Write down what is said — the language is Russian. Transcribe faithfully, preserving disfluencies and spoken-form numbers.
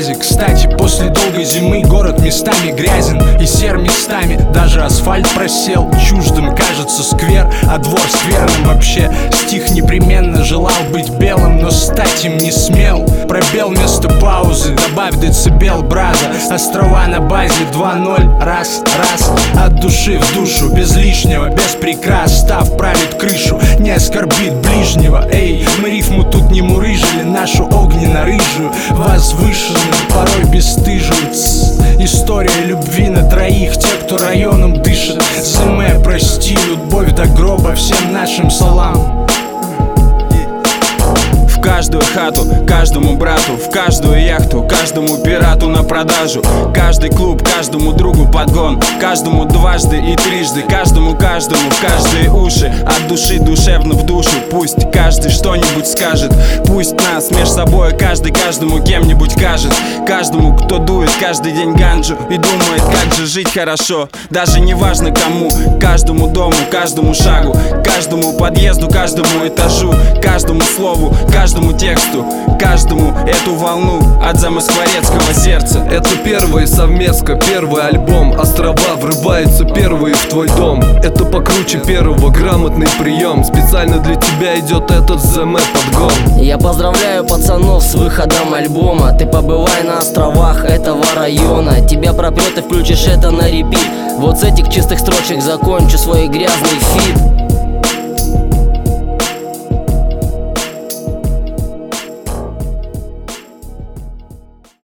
базе. Кстати, после долгой зимы город местами грязен и сер местами. Даже асфальт просел, чуждым кажется сквер, а двор скверным вообще. Стих непременно желал быть белым, но стать им не смел. Пробел вместо паузы, добавь децибел браза. Острова на базе два ноль, раз, раз. От души в душу, без лишнего, без прикрас. Став правит крышу, не оскорбит ближнего. Эй, мы рифму тут не мурыжили, нашу огненно-рыжую, возвышенную, порой бесстыжую. Тс. История любви на троих, те, кто районом дышит. ЗМ, прости, любовь до гроба, всем нашим салам. В каждую хату, каждому брату, в каждую яхту, каждому пирату на продажу. Каждый клуб, каждому другу подгон, каждому дважды и трижды, каждому, каждому, в каждые уши, от души душевно в душу. Пусть каждый что-нибудь скажет, пусть нас меж собой каждый каждому кем-нибудь кажет. Каждому, кто дует каждый день ганджу и думает, как же жить хорошо, даже не важно кому. Каждому дому, каждому шагу, каждому подъезду, каждому этажу, каждому слову, каждому тексту, каждому эту волну от замоскворецкого сердца. Это первая совместка, первый альбом. Острова врываются первые в твой дом. Это покруче первого, грамотный прием. Специально для тебя идет этот ЗМ подгон. Я поздравляю пацанов с выходом альбома. Ты побывай на островах этого района. Тебя пропрет и включишь это на репит. Вот с этих чистых строчек закончу свой грязный фит.